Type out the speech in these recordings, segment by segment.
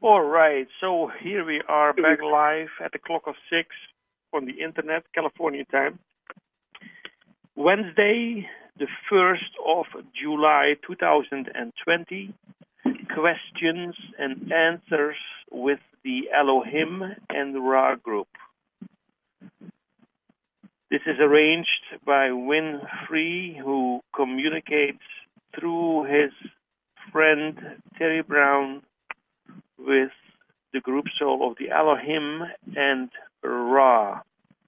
All right, so here we are back live at the clock of 6 on the internet, California time. Wednesday, the 1st of July 2020, questions and answers with the Elohim and Ra group. This is arranged by Win Free, who communicates through his friend Terry Brown with the group soul of the Elohim and Ra.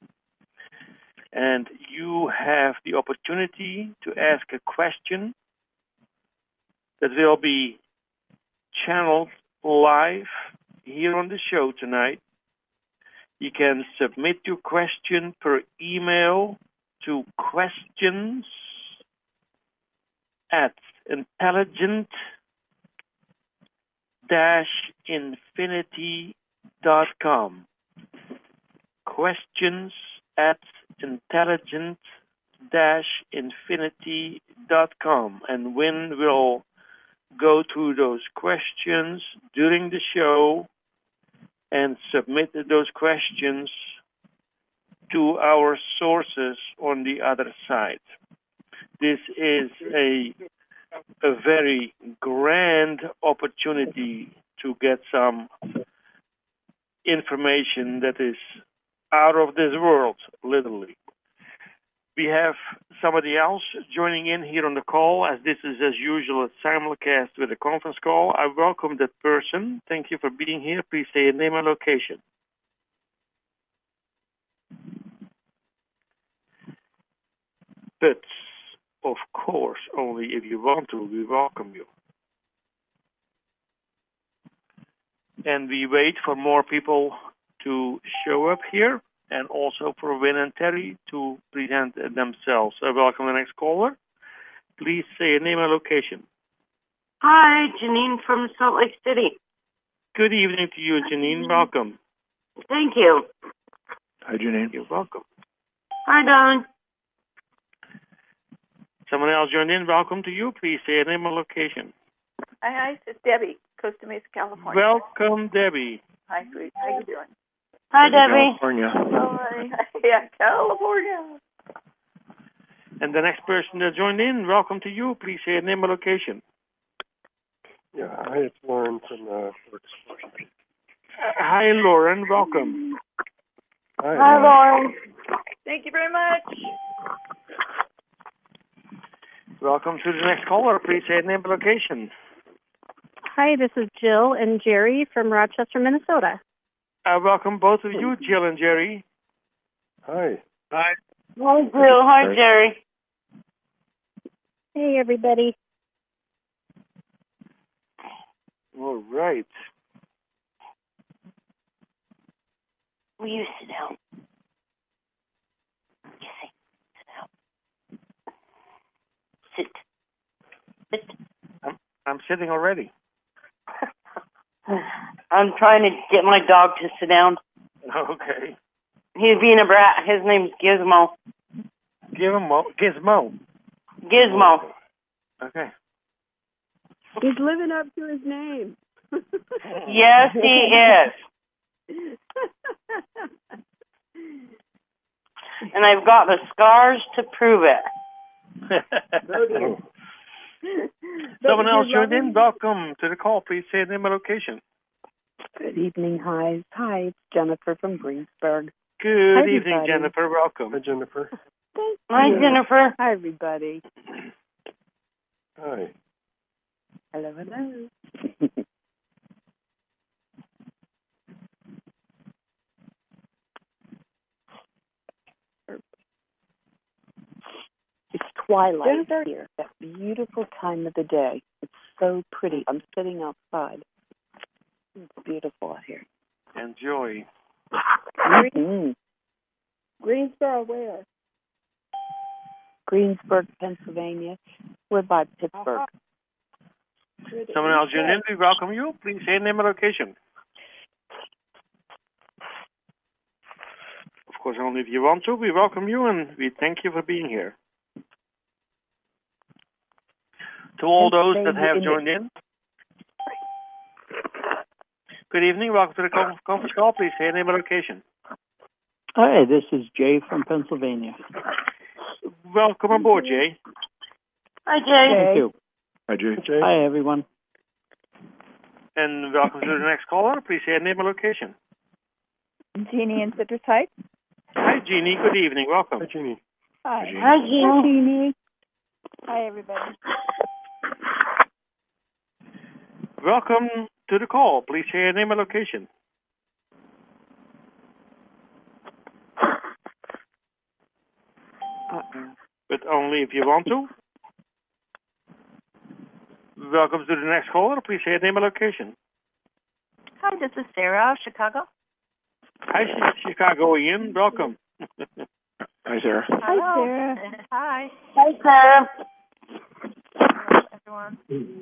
And you have the opportunity to ask a question that will be channeled live here on the show tonight. You can submit your question per email to questions@infinity.com. questions@intelligent-infinity.com. And Win will go through those questions during the show and submit those questions to our sources on the other side. This is a very grand opportunity to get some information that is out of this world, literally. We have somebody else joining in here on the call, as this is, as usual, a simulcast with a conference call. I welcome that person. Thank you for being here. Please say your name and location. But, of course, only if you want to, we welcome you. And we wait for more people to show up here, and also for Win and Terry to present themselves. I welcome the next caller. Please say your name and location. Hi, Janine from Salt Lake City. Good evening to you, Janine. Welcome. Thank you. Hi, Janine. You're welcome. Hi, Don. Someone else joined in. Welcome to you. Please say your name and location. Hi, it's Debbie, Costa Mesa, California. Welcome, Debbie. Hi, sweet. How you doing? Hi, Debbie. California. Hi. Yeah, California. And the next person that joined in, welcome to you. Please say your name and location. Yeah, hi, it's Lauren from Works. Hi, Lauren. Welcome. Hi, Lauren. Thank you very much. Welcome to the next caller. Please say your name and location. Hi, this is Jill and Jerry from Rochester, Minnesota. Welcome both of you, Jill and Jerry. Hi. Hi. Hi, Jill. Hi, Jerry. Hey, everybody. All right. Will you sit down? Sit down. Sit. I'm sitting already. I'm trying to get my dog to sit down. Okay. He's being a brat. His name's Gizmo. Gizmo. Gizmo. Okay. He's living up to his name. Yes, he is. And I've got the scars to prove it. Someone else joined in. Welcome to the call. Please say your name and location. Good evening. Hi, it's Jennifer from Greensburg. Good Hi, evening, everybody. Jennifer. Welcome. Hi, Jennifer. Hi, Jennifer. Hi, everybody. Hi. Hello, hello. It's twilight here, that beautiful time of the day. It's so pretty. I'm sitting outside. It's beautiful out here. Enjoy. Mm-hmm. Greensboro, where? Greensburg, Pennsylvania. We're by Pittsburgh. Someone else joined in. We welcome you. Please say your name and location. Of course, only if you want to. We welcome you and we thank you for being here. To all those that have joined in, Good evening. Welcome to the conference call. Please say your name and location. Hi, this is Jay from Pennsylvania. Welcome aboard, Jay. Hi, Jay. Thank you. Hi, Jay. Hi, everyone. And welcome to the next caller. Please say your name and location. Jeannie in Citrus Heights. Hi, Jeannie. Good evening. Welcome. Hi, Jeannie. Hi. Hi, Jean. Jeannie. Hi, everybody. Welcome to the call. Please say your name and location. But only if you want to. Welcome to the next caller. Please say your name and location. Hi, this is Sarah of Chicago. Hi, Chicagoian. Welcome. Hi, Sarah. Hi, Sarah. Hi. Hi, Sarah. Hello, everyone.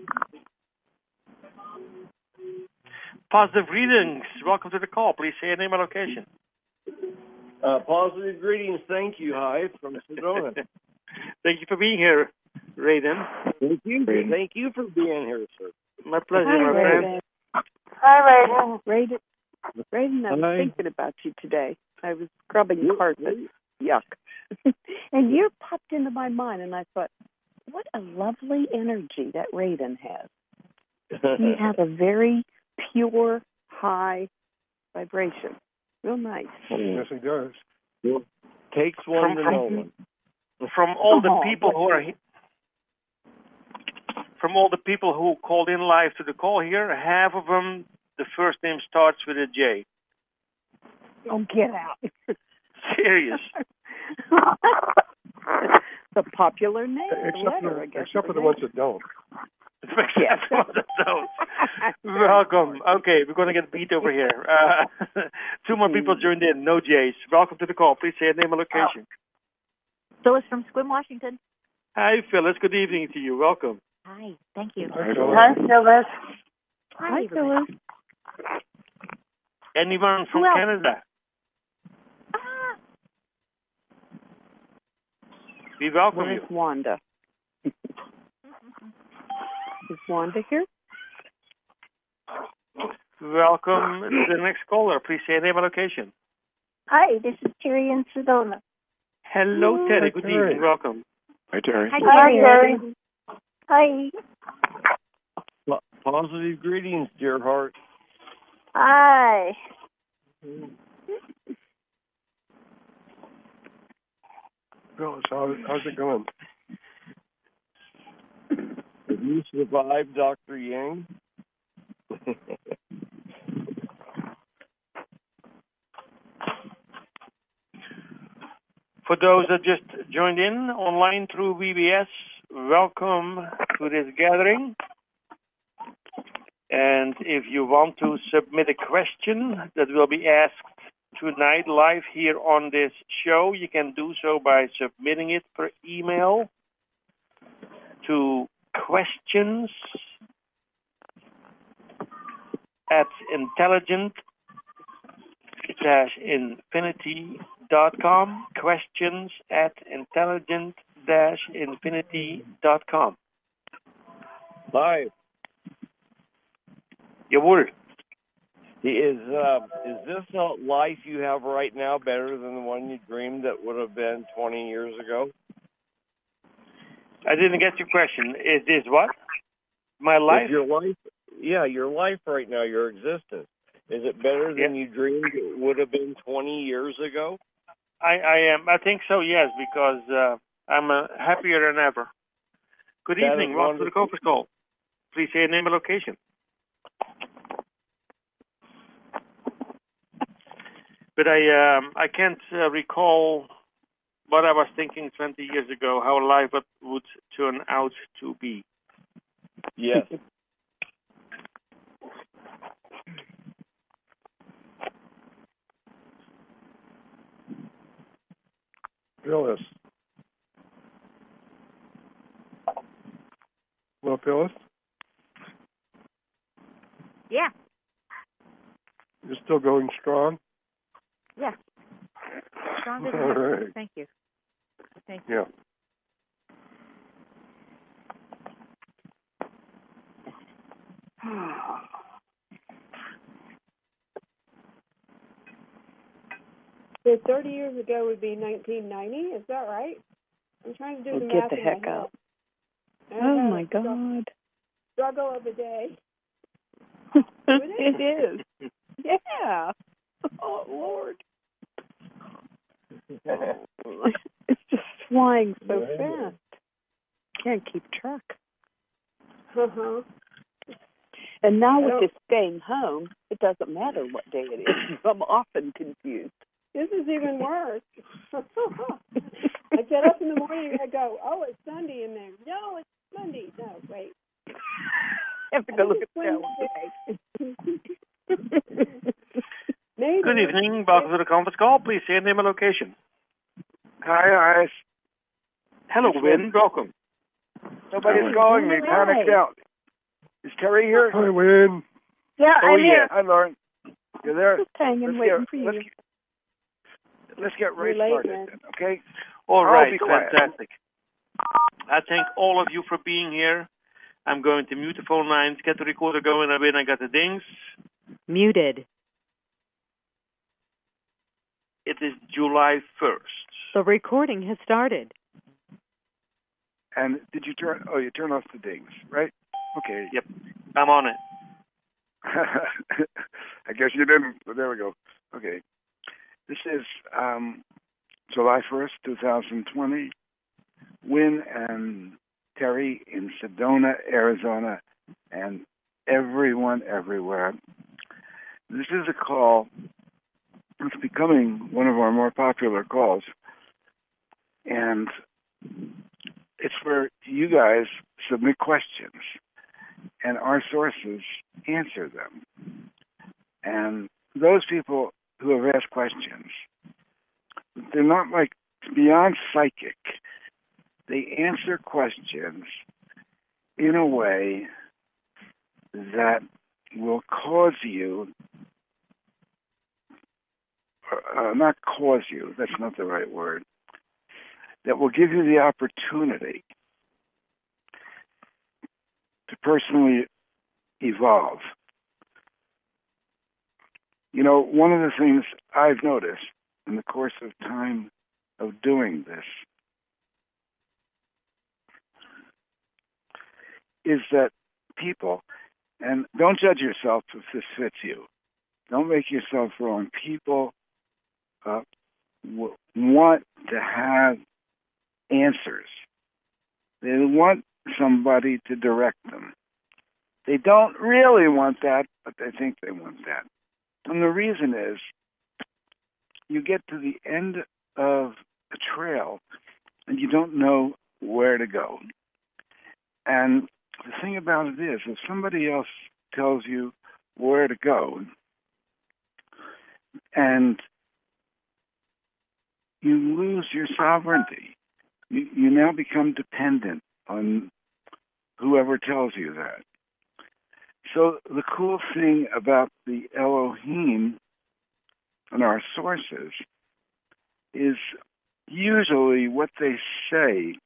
Positive readings. Welcome to the call. Please say your name and location. Positive greetings. Thank you. Hi, from Sedona. Thank you for being here, Raiden. Thank you. Thank you for being here, sir. My pleasure, Hi, my friend. Hi, Raiden. Raiden, I was Hi. thinking about you today. I was scrubbing carpet. Yuck. And you popped into my mind, and I thought, what a lovely energy that Raiden has. He has a very pure, high vibration. Real nice. Yes, he does. Takes one to know one. From all the Oh, people who are from all the people who called in live to the call here, half of them, the first name starts with a J. Oh, get out. Serious. The popular name. Except for the ones that don't. Except for the don't. Welcome. Okay, we're going to get beat over here. Two more people joined in. No J's. Welcome to the call. Please say your name and location. Phyllis from Squim, Washington. Hi, Phyllis. Good evening to you. Welcome. Hi. Thank you. Hi, Phyllis. Hi, Phyllis. Hi, Phyllis. Anyone from Who else? Canada? Ah, We welcome Where's you. Wanda? Is Wanda here? Welcome to the next caller. Please say your name and location. Hi, this is Terry in Sedona. Hello, Terry. Good Terry. evening. Welcome. Hi, Terry. Hi, Hi, Terry. Hi. Positive greetings, dear heart. Hi. Phyllis, how's it going? Have you survived Dr. Yang? For those that just joined in online through VBS, welcome to this gathering. And if you want to submit a question that will be asked tonight live here on this show, you can do so by submitting it per email to questions@intelligent-infinity.com. Questions@intelligent-infinity.com. Hi. Jawohl. Is this life you have right now better than the one you dreamed that would have been 20 years ago? I didn't get your question. Is this what? My life? Is your life, your life right now, your existence, is it better than you dreamed it would have been 20 years ago? I am. I think so, yes, because I'm happier than ever. Good That evening. is Welcome to the wonderful. conference call. Please say your name and location. But I can't recall what I was thinking 20 years ago, how life would turn out to be. Yes. Phyllis. Well, Phyllis, yeah. you're still going strong? Yeah. Stronger than All ever. right. Thank you. Thank you. Yeah. So 30 years ago would be 1990. Is that right? I'm trying to do the math Get the in my heck head. out. I Oh, know, my God. Struggle of the day. It is. Yeah. Oh, Lord. It's just flying so fast. Can't keep track. Uh-huh. And now with this staying home, it doesn't matter what day it is. I'm often confused. This is even worse. I get up in the morning and I go, oh, it's Sunday in there. No, it's Monday. No, wait. I have to go look at the Wednesday. Maybe. Good evening. Welcome to the conference call. Please say your name and location. Hi, Ice. Hello, Win. Welcome. Nobody's calling me. Panicked out. Is Terry here? Hi, Win. Yeah, I'm here. Hi, Lauren. You're there? Just hanging, waiting for you. Let's get right You're late, started, man. then, okay? All I'll right. be quiet. Fantastic. I thank all of you for being here. I'm going to mute the phone lines, get the recorder going. I got the dings. Muted. It is July 1st. The recording has started. And did you turn? Oh, you turned off the dings, right? Okay. Yep. I'm on it. I guess you didn't, but there we go. Okay. This is July 1st, 2020. Win and Terry in Sedona, Arizona, and everyone everywhere. This is a call. It's becoming one of our more popular calls. And it's where you guys submit questions and our sources answer them. And those people who have asked questions, they're not like beyond psychic. They answer questions in a way that will cause you, not cause you, that's not the right word, that will give you the opportunity to personally evolve. You know, one of the things I've noticed in the course of time of doing this is that people, and don't judge yourself if this fits you, don't make yourself wrong. People want to have answers. They want somebody to direct them. They don't really want that, but they think they want that. And the reason is, you get to the end of a trail and you don't know where to go. And the thing about it is, if somebody else tells you where to go, and you lose your sovereignty, you now become dependent on whoever tells you that. So the cool thing about the Elohim and our sources is usually what they say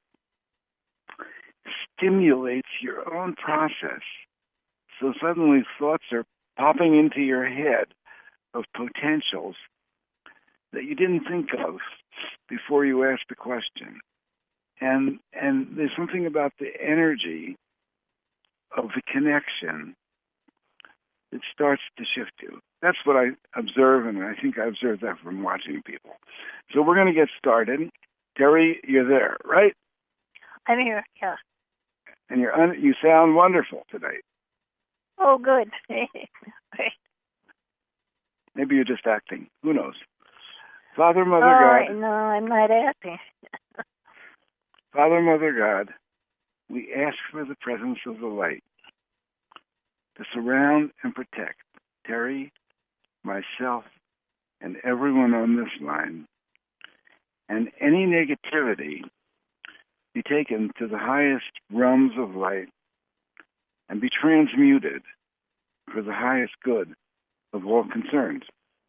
stimulates your own process. So suddenly thoughts are popping into your head of potentials that you didn't think of before you asked the question. And there's something about the energy of the connection that starts to shift you. That's what I observe, and I think I observed that from watching people. So we're going to get started. Terry, you're there, right? I'm here, yeah. And you sound wonderful today. Oh, good. Maybe you're just acting. Who knows? Father, Mother, God. No, I'm not acting. Father, Mother, God, we ask for the presence of the light to surround and protect Terry, myself, and everyone on this line, and any negativity be taken to the highest realms of light and be transmuted for the highest good of all concerned.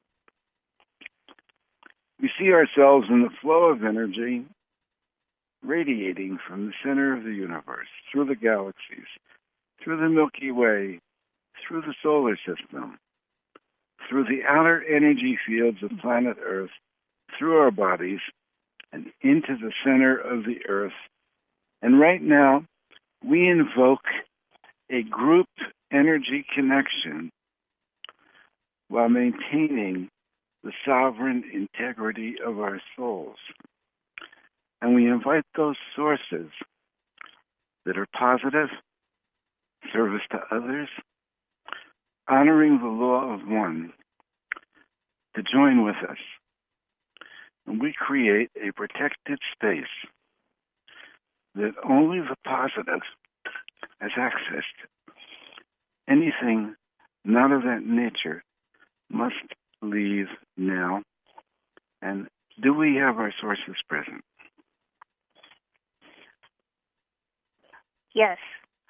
We see ourselves in the flow of energy radiating from the center of the universe, through the galaxies, through the Milky Way, through the solar system, through the outer energy fields of planet Earth, through our bodies and into the center of the earth. And right now, we invoke a group energy connection while maintaining the sovereign integrity of our souls. And we invite those sources that are positive, service to others, honoring the law of one, to join with us. And we create a protected space that only the positive has access to. Anything not of that nature must leave now. And do we have our sources present? Yes.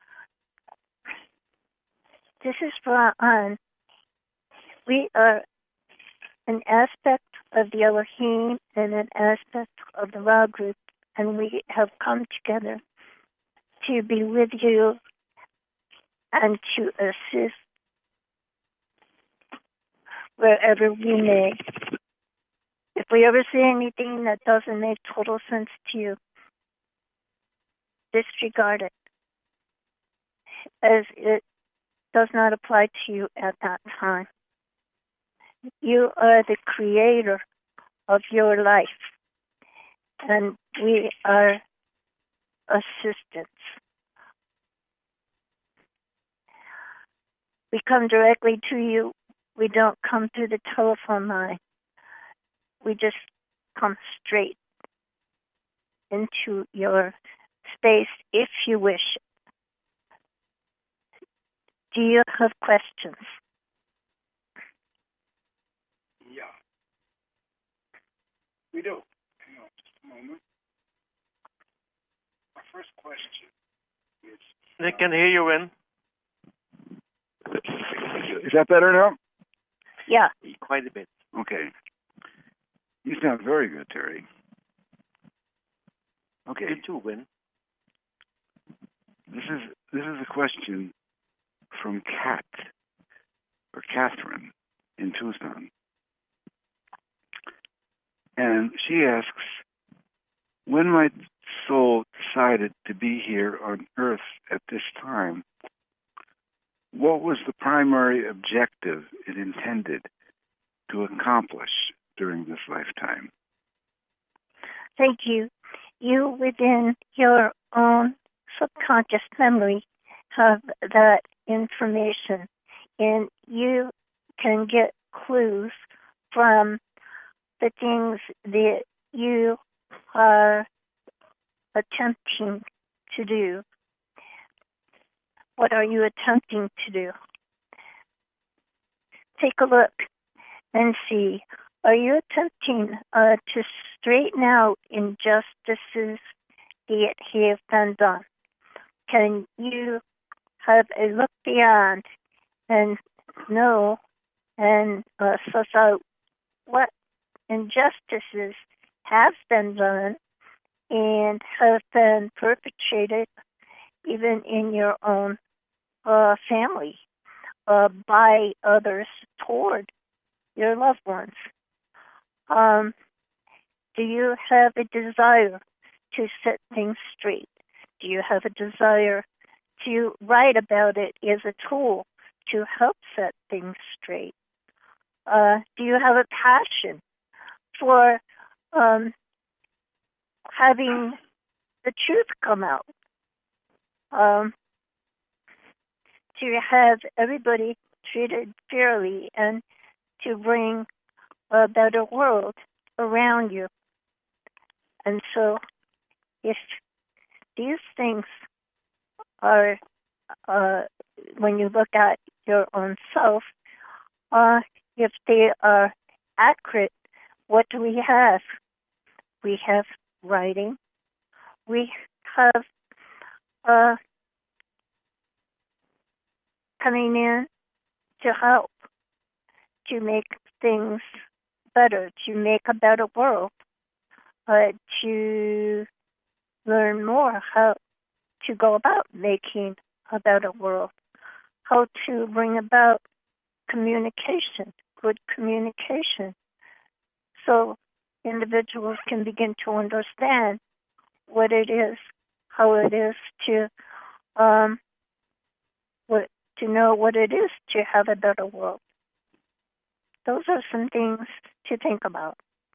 This is Ra'an. We are an aspect of the Elohim and an aspect of the Ra group, and we have come together to be with you and to assist wherever we may. If we ever say anything that doesn't make total sense to you, disregard it, as it does not apply to you at that time. You are the creator of your life, and we are assistants. We come directly to you. We don't come through the telephone line. We just come straight into your space if you wish. Do you have questions? Yeah. We do. Hang on just a moment. Our first question is... They can hear you, Win. Is that better now? Yeah. Quite a bit. Okay. You sound very good, Terry. Okay. You too, Win. This is a question from Kat, or Catherine, in Tucson. And she asks, when my soul decided to be here on Earth at this time, what was the primary objective it intended to accomplish during this lifetime? Thank you. You, within your own subconscious memory, have that information, and you can get clues from the things that you are attempting to do. What are you attempting to do? Take a look and see. Are you attempting to straighten out injustices that have been done? Can you have a look beyond and know and suss out what injustices have been done and have been perpetrated even in your own family by others toward your loved ones? Do you have a desire to set things straight? Do you have a desire to write about it as a tool to help set things straight? Do you have a passion for having the truth come out? To have everybody treated fairly and to bring a better world around you. And so if these things are, when you look at your own self, if they are accurate, what do we have? We have writing. We have coming in to help, to make things better, to make a better world, to learn more how to go about making a better world, how to bring about communication, good communication. So individuals can begin to understand what it is, how it is to to know what it is to have a better world. Those are some things to think about.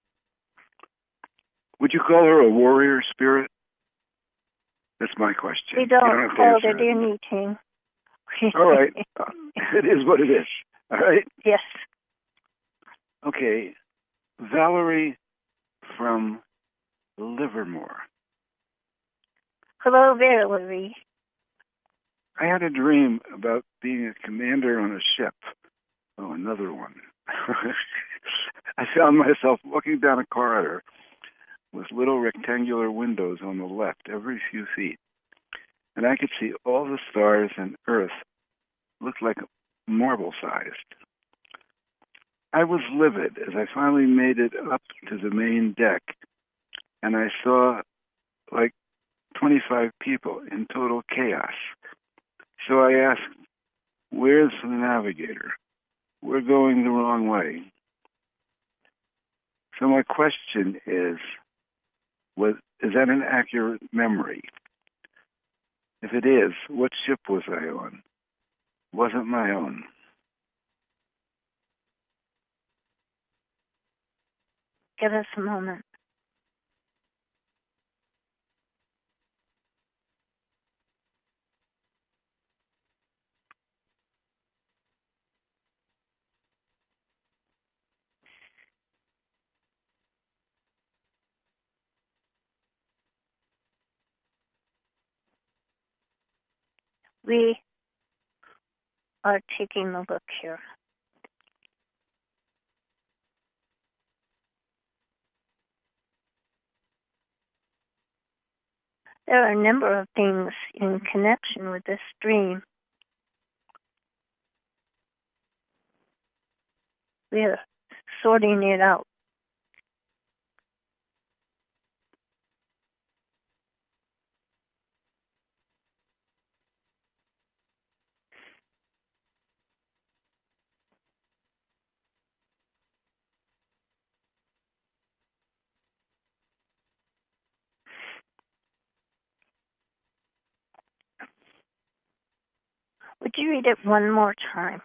Would you call her a warrior spirit? That's my question. We don't have to call answer it anything. All right. It is what it is. All right? Yes. Okay. Valerie from Livermore. Hello, Valerie. I had a dream about being a commander on a ship. Oh, another one. I found myself walking down a corridor with little rectangular windows on the left every few feet. And I could see all the stars and Earth looked like marble-sized. I was livid as I finally made it up to the main deck, and I saw like 25 people in total chaos. So I asked, where's the navigator? We're going the wrong way. So my question is that an accurate memory? If it is, what ship was I on? Wasn't my own. Give us a moment. We are taking a look here. There are a number of things in connection with this dream. We are sorting it out. Would you read it one more time?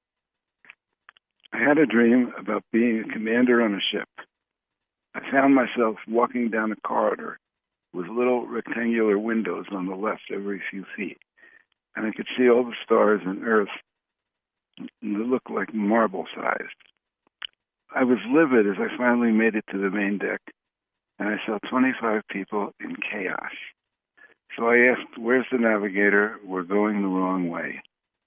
I had a dream about being a commander on a ship. I found myself walking down a corridor with little rectangular windows on the left every few feet, and I could see all the stars and Earth, and they looked like marble-sized. I was livid as I finally made it to the main deck, and I saw 25 people in chaos. So I asked, where's the navigator? We're going the wrong way.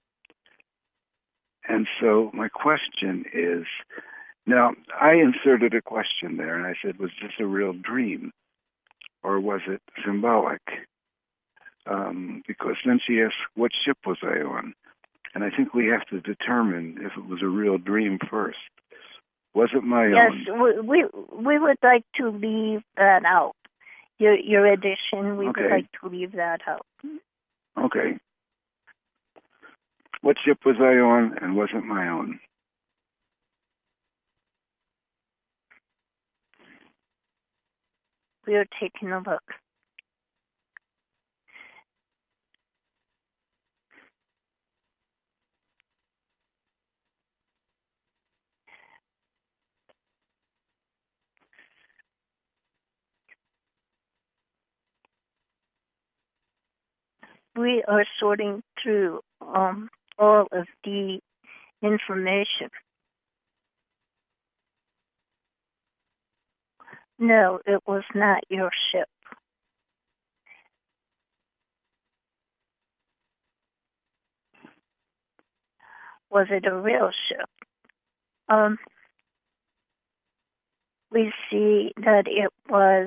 And so my question is, now I inserted a question there, and I said, was this a real dream, or was it symbolic? Because then she asked, what ship was I on? And I think we have to determine if it was a real dream first. Was it my own? Yes, we would like to leave that out. Your addition, we would like to leave that out. Okay. What ship was I on, and was it my own? We are taking a look. We are sorting through all of the information. No, it was not your ship. Was it a real ship? We see that it was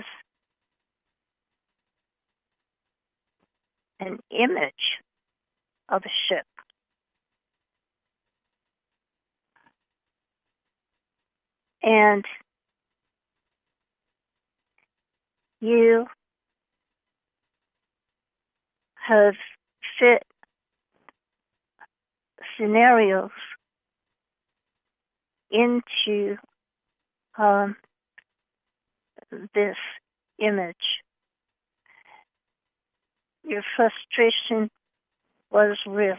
an image of a ship. And you have fit scenarios into this image. Your frustration was real.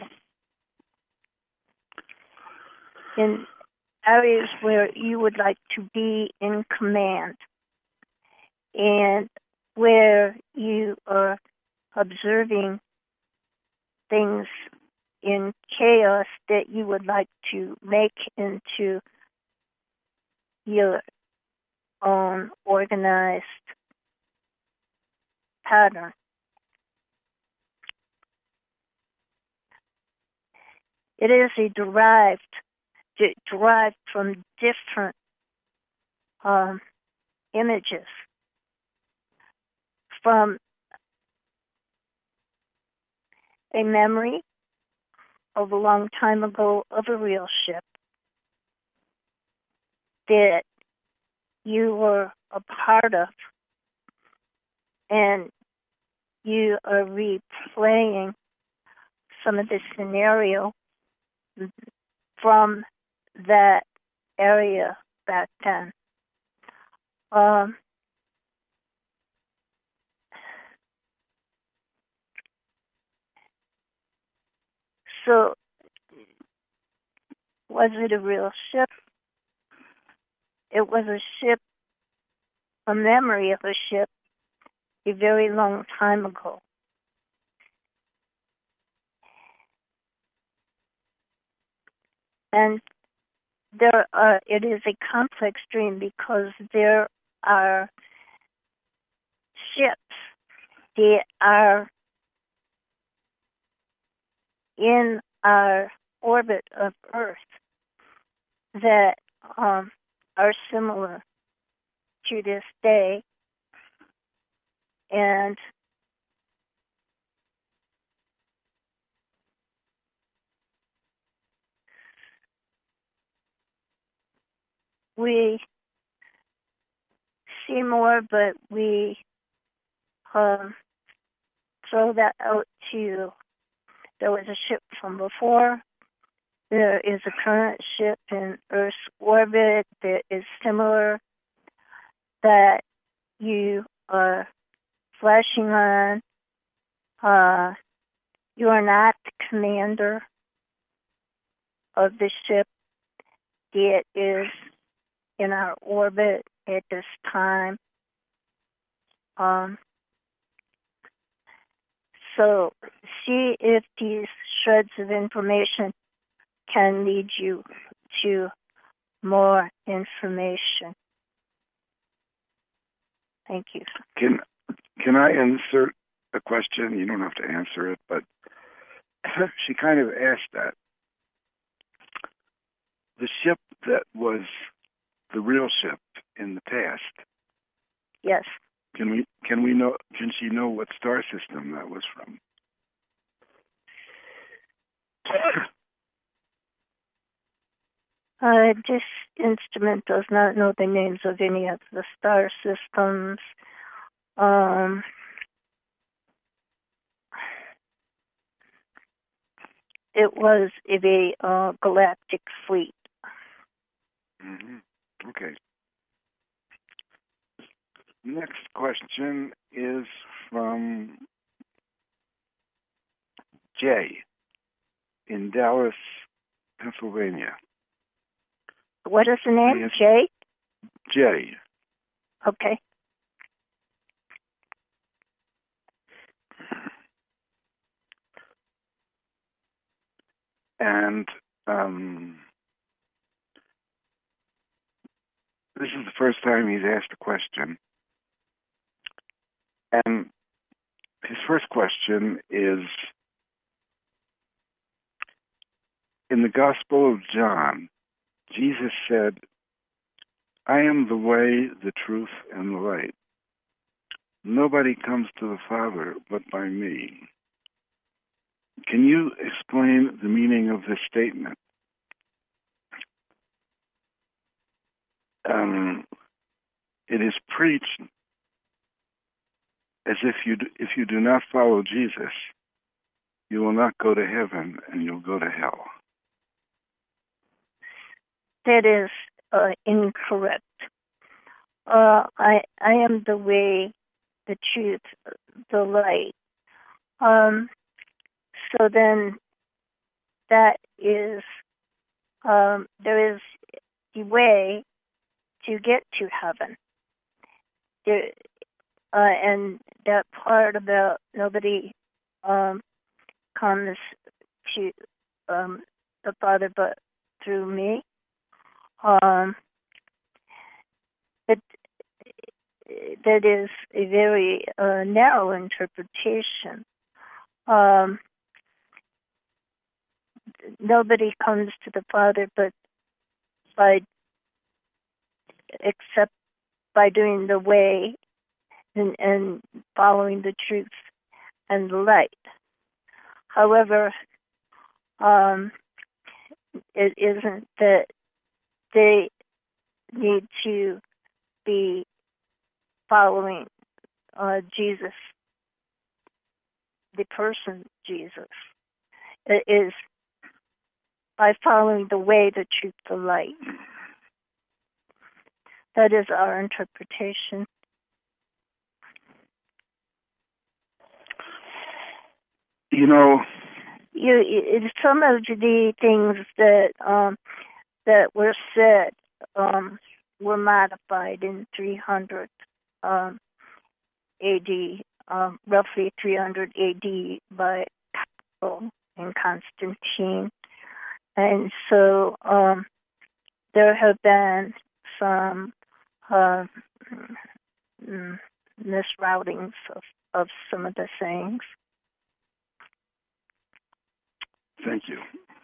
In areas where you would like to be in command and where you are observing things in chaos that you would like to make into your own organized pattern. It is derived from different images, from a memory of a long time ago of a real ship that you were a part of, and you are replaying some of the scenario from that area back then. So, was it a real ship? It was a ship, a memory of a ship, a very long time ago. And it is a complex dream because there are ships that are in our orbit of Earth that are similar to this day, and we see more, but we throw that out to, there was a ship from before, there is a current ship in Earth's orbit that is similar, that you are flashing on. You are not the commander of the ship that is in our orbit at this time. So see if these shreds of information can lead you to more information. Thank you. Can I insert a question? You don't have to answer it, but she kind of asked that. The ship that was the real ship in the past. Yes. Can we know? Can she know what star system that was from? This instrument does not know the names of any of the star systems. It was a galactic fleet. Mm-hmm. Okay. Next question is from Jay in Dallas, Pennsylvania. What is the name? Jay? Jay. Okay. And this is the first time he's asked a question. And his first question is, in the Gospel of John, Jesus said, "I am the way, the truth, and the light. Nobody comes to the Father but by me." Can you explain the meaning of this statement? It is preached as if you do not follow Jesus, you will not go to heaven and you'll go to hell. That is incorrect. I am the way, the truth, the light. So then that is, there is the way to get to heaven. There, and that part about nobody comes to the Father but through me. That is a very narrow interpretation. Nobody comes to the Father but except by doing the way and following the truth and the light. However, it isn't that they need to be following Jesus, the person Jesus. It is by following the way, the truth, the light. That is our interpretation. You know, some of the things that were said were modified in 300 A.D., roughly 300 A.D. by Cyril and Constantine, and so there have been some misroutings of some of the sayings. Thank you.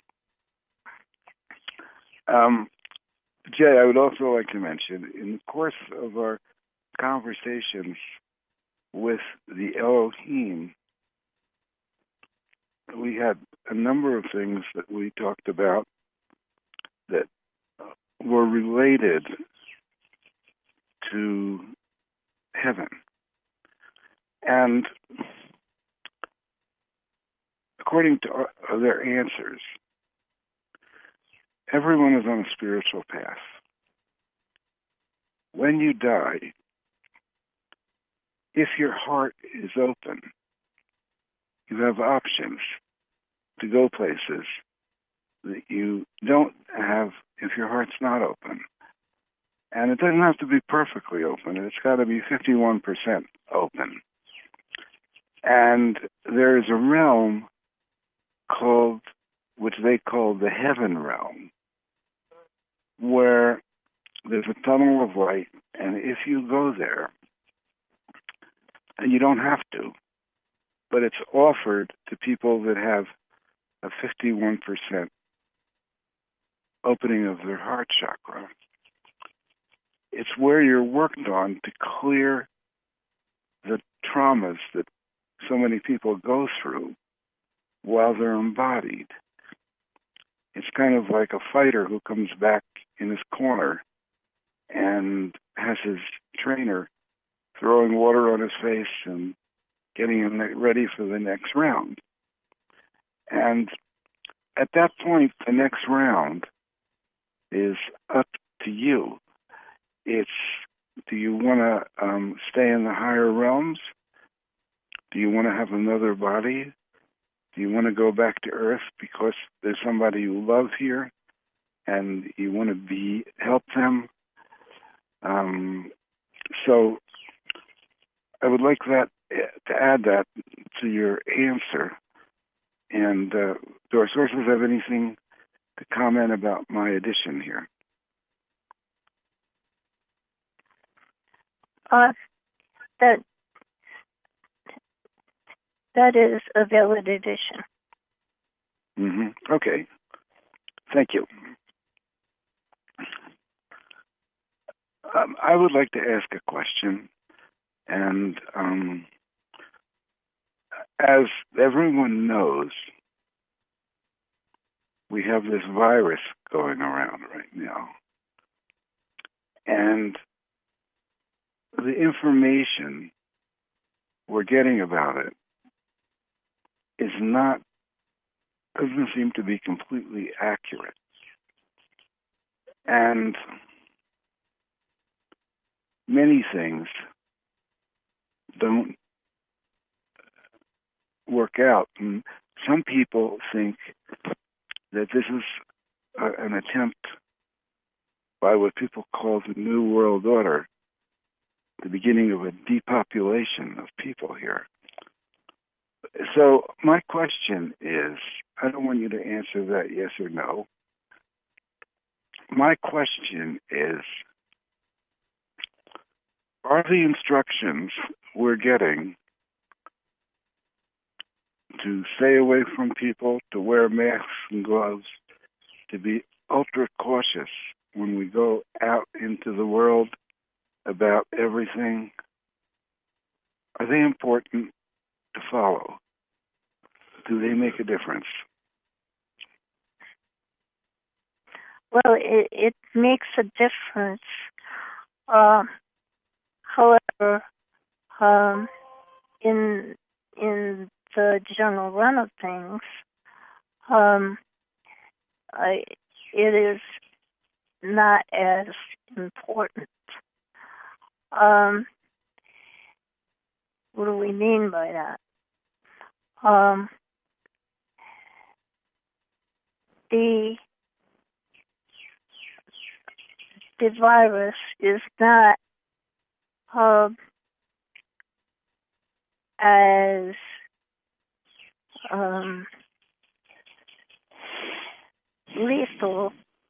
Jay, I would also like to mention, in the course of our conversations with the Elohim, we had a number of things that we talked about that were related to heaven. And according to their answers, everyone is on a spiritual path. When you die, if your heart is open, you have options to go places that you don't have if your heart's not open. And it doesn't have to be perfectly open. It's got to be 51% open. And there is a realm called, which they call the heaven realm, where there's a tunnel of light, and if you go there, and you don't have to, but it's offered to people that have a 51% opening of their heart chakra. It's where you're worked on to clear the traumas that so many people go through while they're embodied. It's kind of like a fighter who comes back in his corner and has his trainer throwing water on his face and getting him ready for the next round. And at that point, the next round is up to you. It's, do you want to stay in the higher realms? Do you want to have another body? Do you want to go back to Earth because there's somebody you love here and you want to help them? So I would like that to add that to your answer. And do our sources have anything to comment about my addition here? That is a valid addition. Mm-hmm. Okay. Thank you. I would like to ask a question, and as everyone knows, we have this virus going around right now, and the information we're getting about it doesn't seem to be completely accurate. And many things don't work out. And some people think that this is an attempt by what people call the New World Order, the beginning of a depopulation of people here. So my question is, I don't want you to answer that yes or no. My question is, are the instructions we're getting to stay away from people, to wear masks and gloves, to be ultra cautious when we go out into the world about everything, are they important to follow? Do they make a difference? Well, it makes a difference. However, in the general run of things, it is not as important. What do we mean by that? The virus is not as lethal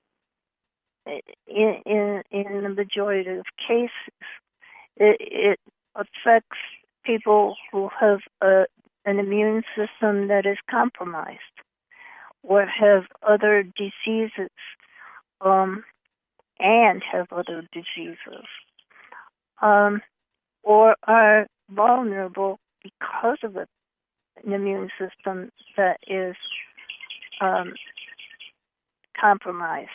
in the majority of cases. It affects people who have an immune system that is compromised, or have other diseases, and have other diseases, or are vulnerable because of an immune system that is compromised.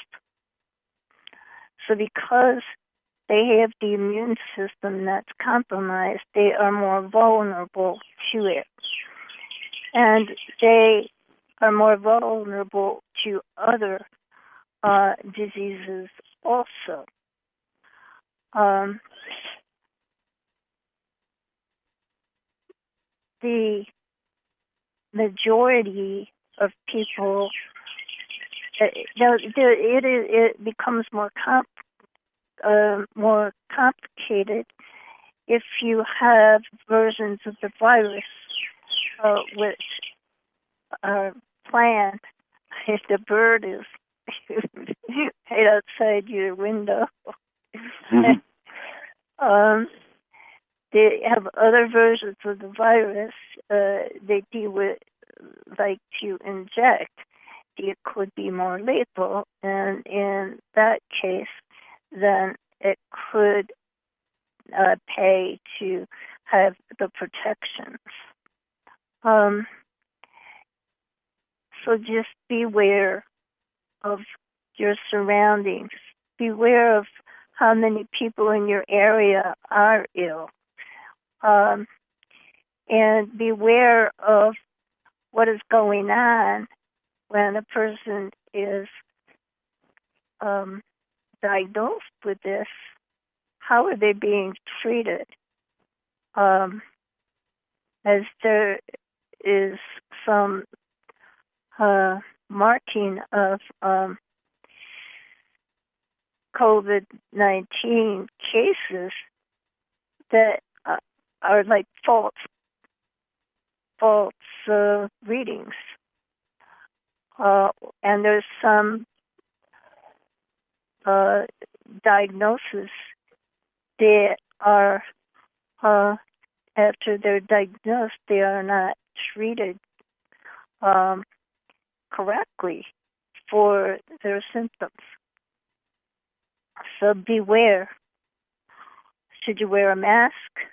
So because they have the immune system that's compromised, they are more vulnerable to it. And they are more vulnerable to other diseases also. The majority of people, it becomes more complicated if you have versions of the virus which are planned. If the bird is right outside your window, they have other versions of the virus they would like to inject. It could be more lethal, and in that case, then it could pay to have the protections. So just beware of your surroundings. Beware of how many people in your area are ill. And beware of what is going on when a person is diagnosed with this. How are they being treated? As there is some marking of COVID-19 cases that are like false readings. And there's some diagnoses that are, after they're diagnosed, they are not treated correctly for their symptoms. So beware. Should you wear a mask?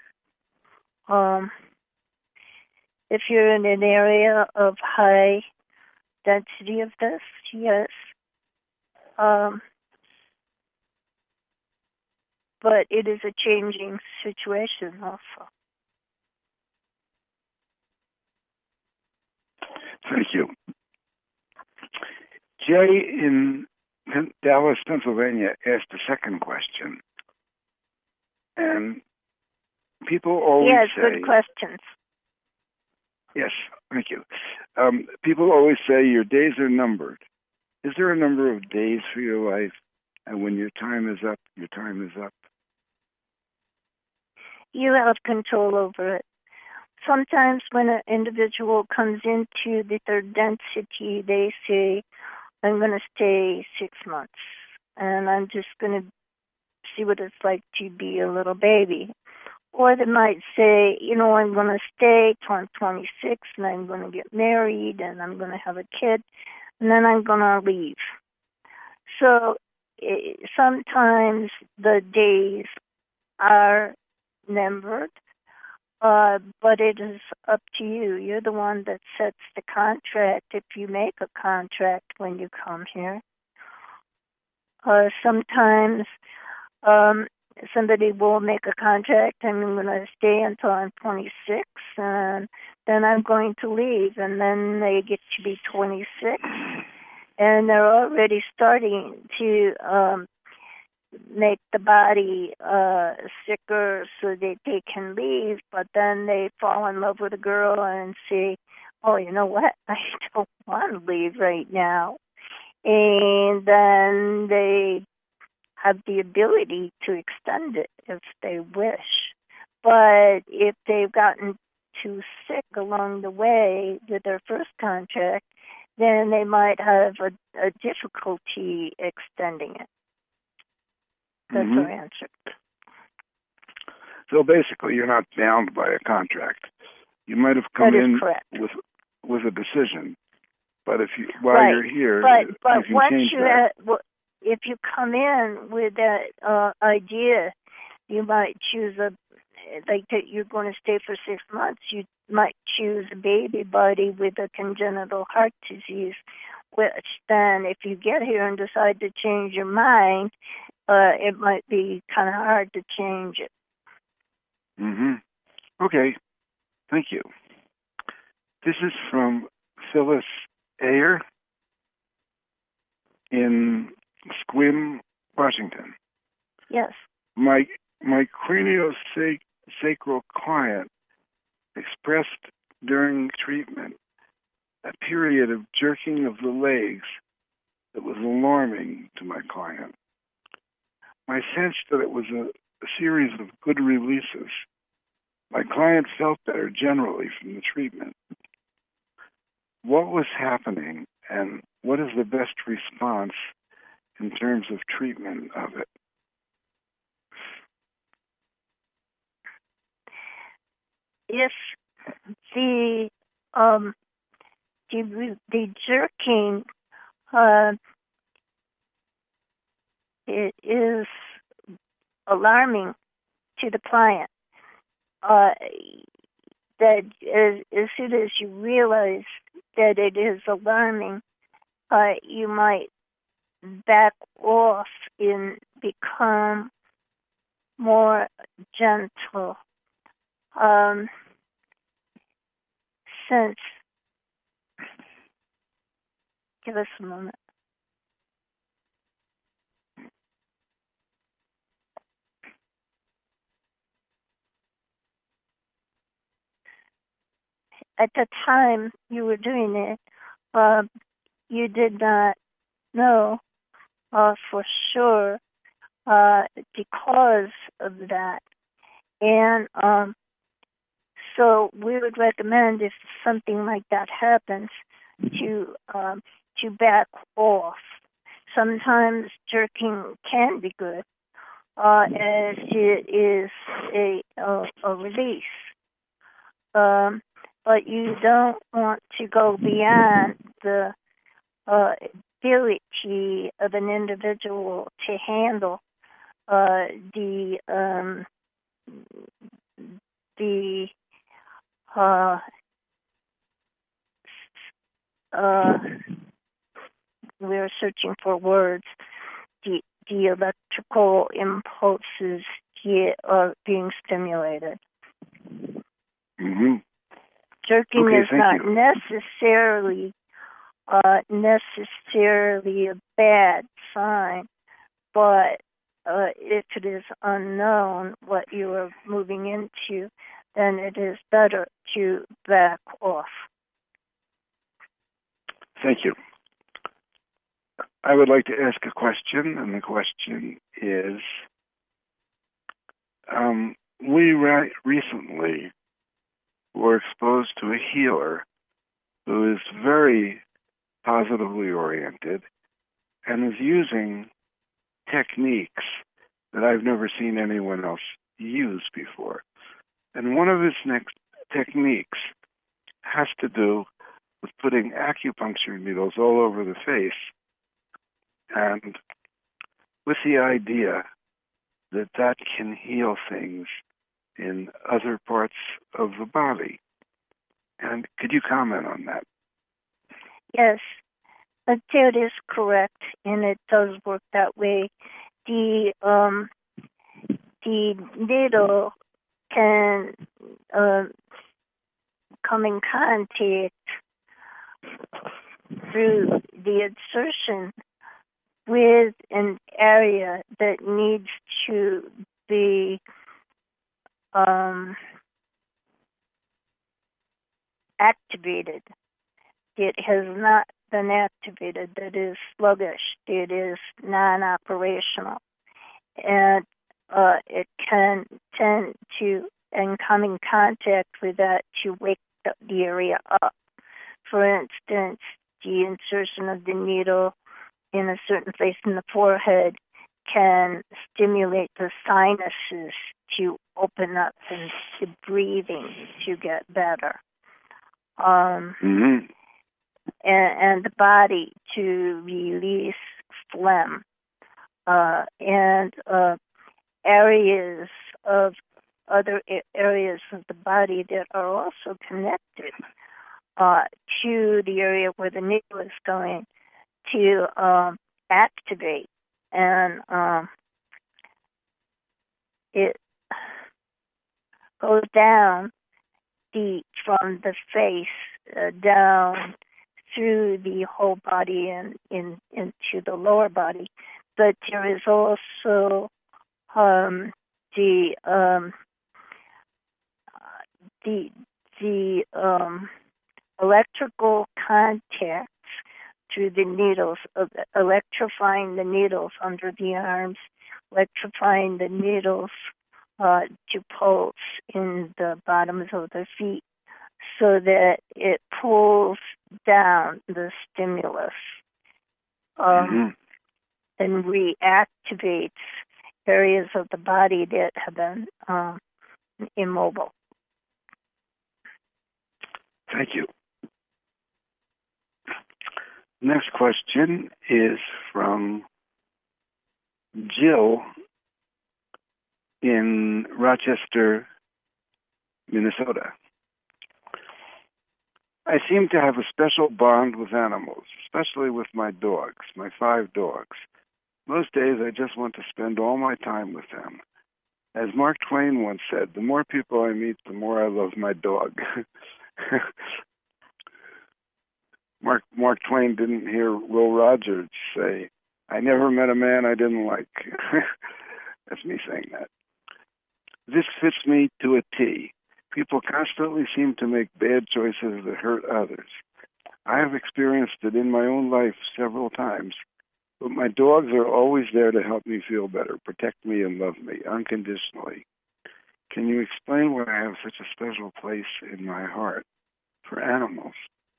If you're in an area of high density of this, yes. But it is a changing situation also. Thank you. Jay in Dallas, Pennsylvania, asked a second question. And people always Yes, say... good questions. Yes, thank you. People always say your days are numbered. Is there a number of days for your life? And when your time is up, your time is up? You have control over it. Sometimes when an individual comes into the third density, they say, I'm going to stay 6 months, and I'm just going to see what it's like to be a little baby. Or they might say, I'm going to stay till I'm 26, and I'm going to get married, and I'm going to have a kid, and then I'm going to leave. So sometimes the days are numbered, but it is up to you. You're the one that sets the contract if you make a contract when you come here. Sometimes somebody will make a contract and I'm going to stay until I'm 26 and then I'm going to leave, and then they get to be 26 and they're already starting to make the body sicker so that they can leave, but then they fall in love with a girl and say, oh, you know what, I don't want to leave right now. And then they have the ability to extend it if they wish. But if they've gotten too sick along the way with their first contract, then they might have a difficulty extending it. That's our answer. So basically, you're not bound by a contract. You might have come in with a decision, but if you while you're here, but you can once change you that. if you come in with that idea, you might choose that you're going to stay for 6 months. You might choose a baby body with a congenital heart disease, which then, if you get here and decide to change your mind, it might be kind of hard to change it. Okay. Thank you. This is from Phyllis Ayer in Sequim, Washington. Yes. My craniosacral client expressed during treatment a period of jerking of the legs that was alarming to my client. I sensed that it was a series of good releases. My client felt better generally from the treatment. What was happening, and what is the best response in terms of treatment of it? If the jerking it is alarming to the client, that as soon as you realize that it is alarming, you might back off and become more gentle. Give us a moment. At the time you were doing it, you did not know for sure because of that. And so we would recommend, if something like that happens, to back off. Sometimes jerking can be good, as it is a release. But you don't want to go beyond the ability of an individual to handle we're searching for words, the electrical impulses being stimulated. Jerking is not necessarily a bad sign, but if it is unknown what you are moving into, then it is better to back off. Thank you. I would like to ask a question, and the question is, we recently were exposed to a healer who is very positively oriented and is using techniques that I've never seen anyone else use before. And one of his next techniques has to do with putting acupuncture needles all over the face, and with the idea that that can heal things in other parts of the body. And could you comment on that? Yes, that is correct, and it does work that way. The needle can come in contact through the insertion with an area that needs to be activated. It has not been activated. That is sluggish. It is non-operational. And it can tend to, and come in contact with that, to wake the area up. For instance, the insertion of the needle in a certain place in the forehead can stimulate the sinuses to open up and the breathing to get better. And the body to release phlegm. And other areas of the body that are also connected to the area where the needle is going to activate. And it goes down deep from the face down through the whole body and into the lower body. But there is also the electrical contacts through the needles, electrifying the needles under the arms, electrifying the needles to pulse in the bottoms of the feet, so that it pulls down the stimulus and reactivates areas of the body that have been immobile. Thank you. Next question is from Jill in Rochester, Minnesota. I seem to have a special bond with animals, especially with my dogs, my 5 dogs. Most days I just want to spend all my time with them. As Mark Twain once said, the more people I meet, the more I love my dog. Mark Twain didn't hear Will Rogers say, I never met a man I didn't like. That's me saying that. This fits me to a T. People constantly seem to make bad choices that hurt others. I have experienced it in my own life several times, but my dogs are always there to help me feel better, protect me, and love me unconditionally. Can you explain why I have such a special place in my heart for animals?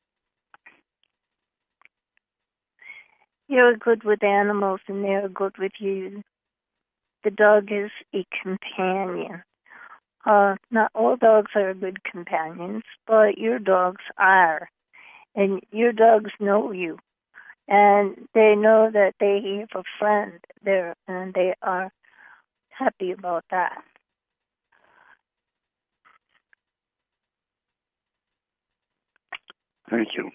You're good with animals and they're good with you. The dog is a companion. Not all dogs are good companions, but your dogs are. And your dogs know you. And they know that they have a friend there, and they are happy about that. Thank you.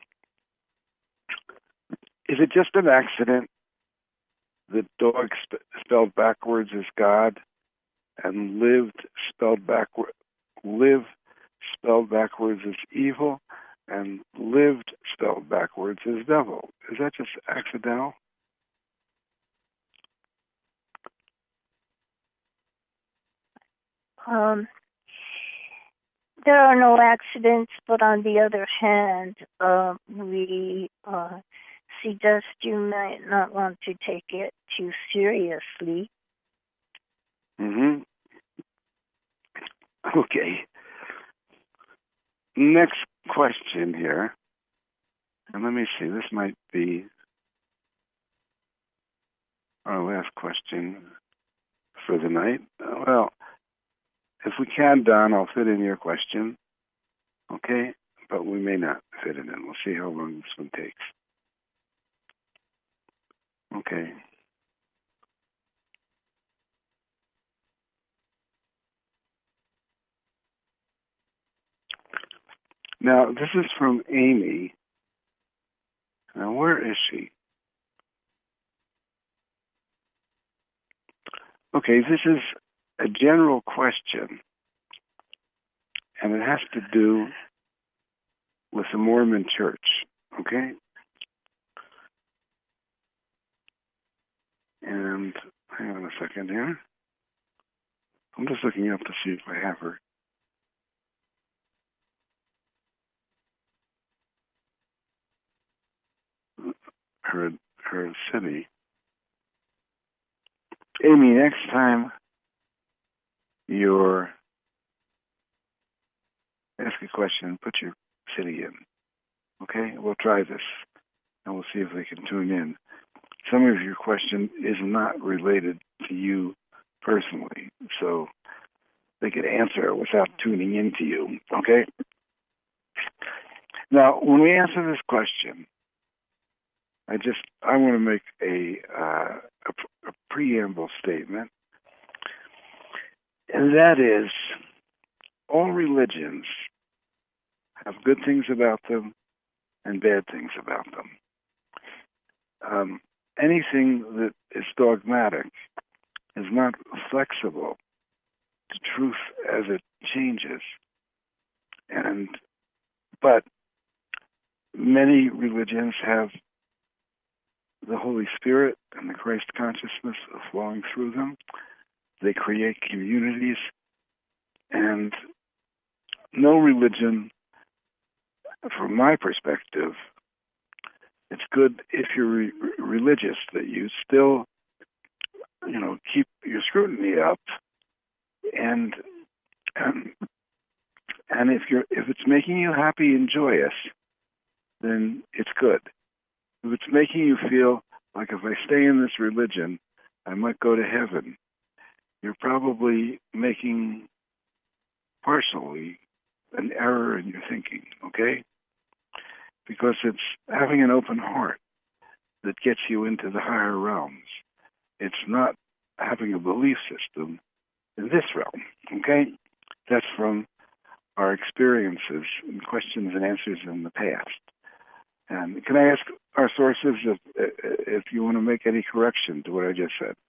Is it just an accident that dog spelled backwards is God and live spelled backwards is evil and lived spelled backwards is devil? Is that just accidental? there are no accidents, but on the other hand, we suggest you might not want to take it too seriously. Mm-hmm. Okay. Next question here. And let me see, this might be our last question for the night. Well, if we can, Don, I'll fit in your question. Okay? But we may not fit it in. We'll see how long this one takes. Okay. Now, this is from Amy. Now, where is she? Okay, this is a general question, and it has to do with the Mormon Church, okay? And hang on a second here. I'm just looking up to see if I have her city. Amy, next time you're ask a question, put your city in. Okay? We'll try this, and we'll see if they can tune in. Some of your question is not related to you personally, so they could answer it without tuning into you. Okay? Now, when we answer this question, I want to make a preamble statement, and that is, all religions have good things about them and bad things about them. Anything that is dogmatic is not flexible to truth as it changes, but many religions have the Holy Spirit and the Christ consciousness flowing through them. They create communities, and no religion, from my perspective, it's good if you're religious that you still, keep your scrutiny up, and if it's making you happy and joyous, then it's good. If it's making you feel like if I stay in this religion, I might go to heaven, you're probably making partially an error in your thinking, okay? Because it's having an open heart that gets you into the higher realms. It's not having a belief system in this realm, okay? That's from our experiences and questions and answers in the past. And can I ask our sources if you want to make any correction to what I just said?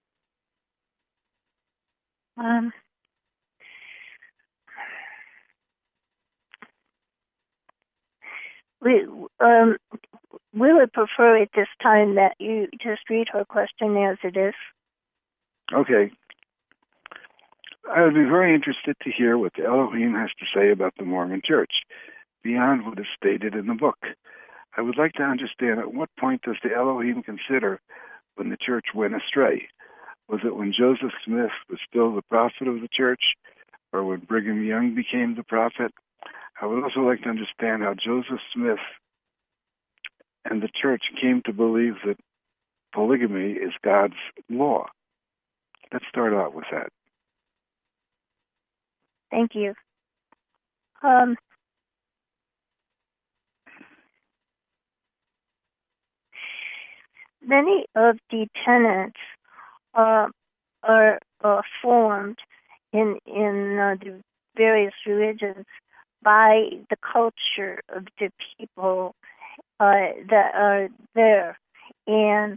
We would prefer at this time that you just read her question as it is. Okay. I would be very interested to hear what the Elohim has to say about the Mormon Church, beyond what is stated in the book. I would like to understand at what point does the Elohim consider when the church went astray? Was it when Joseph Smith was still the prophet of the church, or when Brigham Young became the prophet? I would also like to understand how Joseph Smith and the church came to believe that polygamy is God's law. Let's start out with that. Thank you. Many of the tenets are formed in the various religions by the culture of the people that are there, and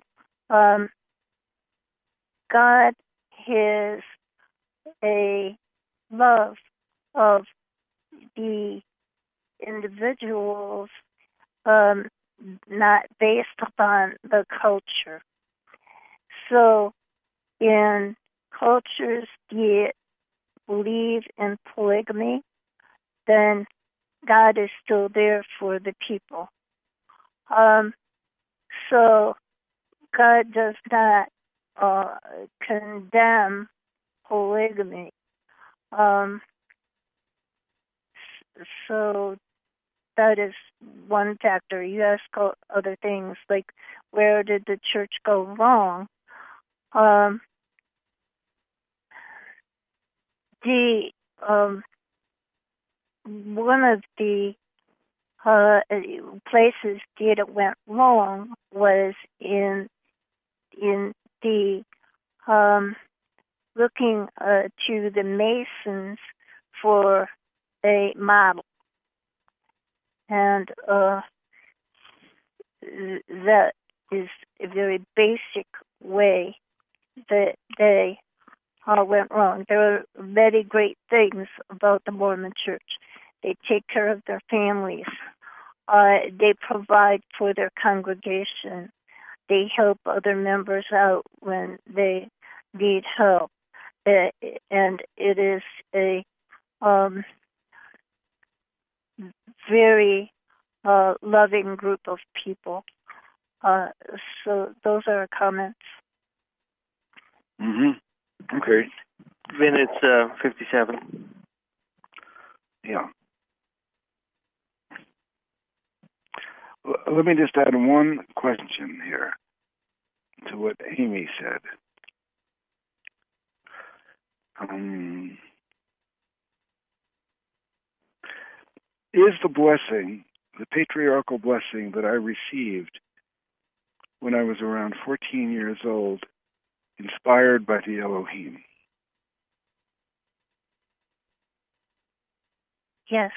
God has a love of the individuals, not based upon the culture. So in cultures that believe in polygamy, then God is still there for the people. So God does not condemn polygamy. So that is one factor. You ask other things like, where did the church go wrong? One of the places that it went wrong was in the looking to the Masons for a model, and that is a very basic way that they went wrong. There are many great things about the Mormon Church. They take care of their families. They provide for their congregation. They help other members out when they need help. And it is a very loving group of people. So those are our comments. Okay. Vin, it's 57. Yeah. Let me just add one question here to what Amy said. Is the blessing, the patriarchal blessing that I received when I was around 14 years old, inspired by the Elohim? Yes.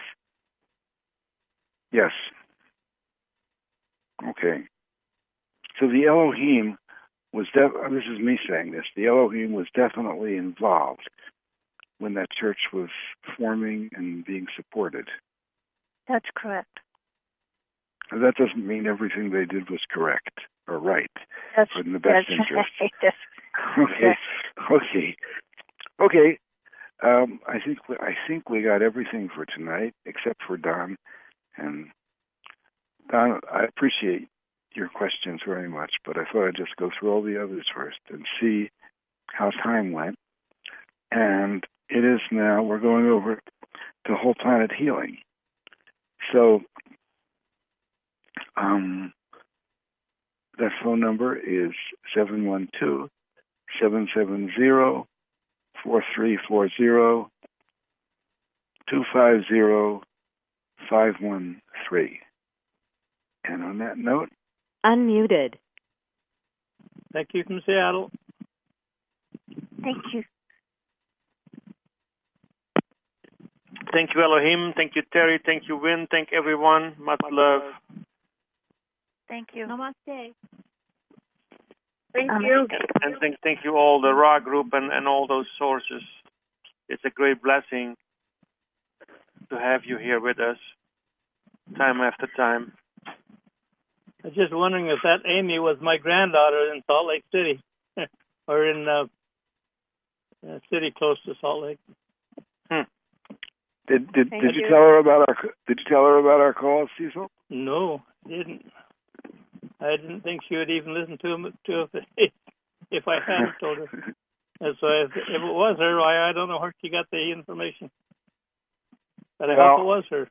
Yes. Okay. So the Elohim was, this is me saying this, the Elohim was definitely involved when that church was forming and being supported. That's correct. Now, that doesn't mean everything they did was correct or right or in the best interest. Right. Okay. Okay. Okay. I think we got everything for tonight except for Don. And Don, I appreciate your questions very much, but I thought I'd just go through all the others first and see how time went. And it is now, we're going over to whole planet healing. So that phone number is 712-770-4340, 250-513. And on that note, Unmuted. Thank you from Seattle. Thank you. Thank you, Elohim. Thank you, Terry. Thank you, Win. Thank everyone. Much love. Thank you. Namaste. Thank you. And thank you all, the Ra group and all those sources. It's a great blessing to have you here with us time after time. I was just wondering if that Amy was my granddaughter in Salt Lake City, or in a city close to Salt Lake. Did you tell her about our call, Cecil? No, didn't. I didn't think she would even listen to it if I hadn't told her. And so if it was her, I don't know where she got the information. But I hope it was her.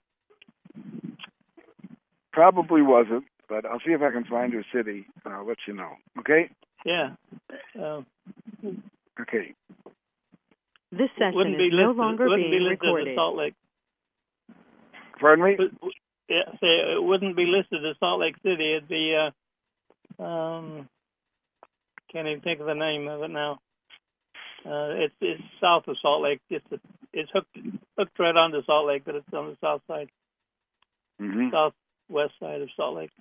Probably wasn't, but I'll see if I can find her city, and I'll let you know. Okay? Yeah. Okay. This session is no longer being recorded. Salt Lake. Pardon me? Yeah, say it wouldn't be listed as Salt Lake City. It'd be can't even think of the name of it now. It's south of Salt Lake. It's hooked right onto Salt Lake, but it's on the south side, southwest side of Salt Lake.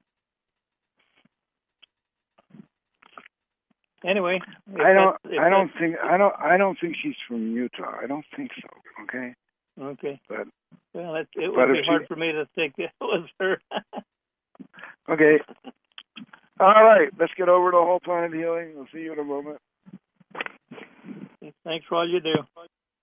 Anyway, I don't think she's from Utah. I don't think so. Okay. Okay. But it would be hard for me to think it was her. Okay. All right. Let's get over to whole planet healing. We'll see you in a moment. Thanks for all you do.